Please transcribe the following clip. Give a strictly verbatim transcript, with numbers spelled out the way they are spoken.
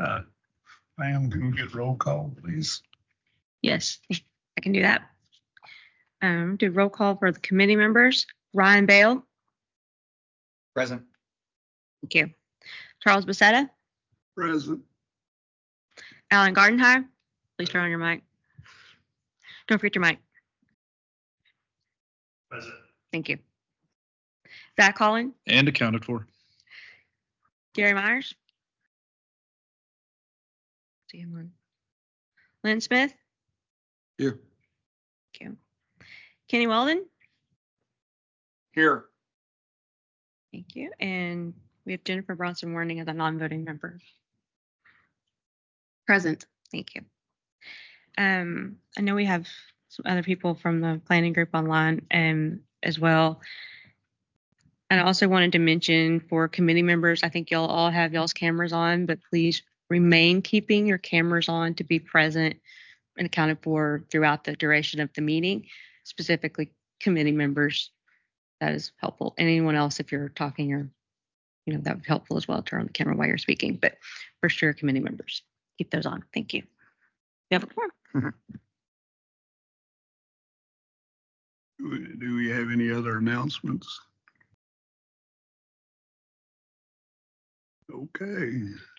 Uh, Pam, can we get roll call, please? Yes, I can do that. Um, do roll call for the committee members. Ryan Bale. Present. Thank you. Charles Bassetta. Present. Alan Gardenhire. Please turn on your mic. Don't forget your mic. Present. Thank you. Zach Collin. And accounted for. Gary Myers. See him on. Lynn Smith. Here. Thank you. Kenny Weldon. Here. Thank you. And we have Jennifer Bronson Warning as a non-voting member. Present. Thank you. Um, I know we have some other people from the planning group online um, as well. And I also wanted to mention for committee members, I think y'all all have y'all's cameras on, but please remain keeping your cameras on to be present and accounted for throughout the duration of the meeting, specifically committee members. That is helpful. And anyone else, if you're talking or, you know, that would be helpful as well. Turn on the camera while you're speaking, but for sure, committee members, keep those on. Thank you. You have a form. Do do we have any other announcements? Okay.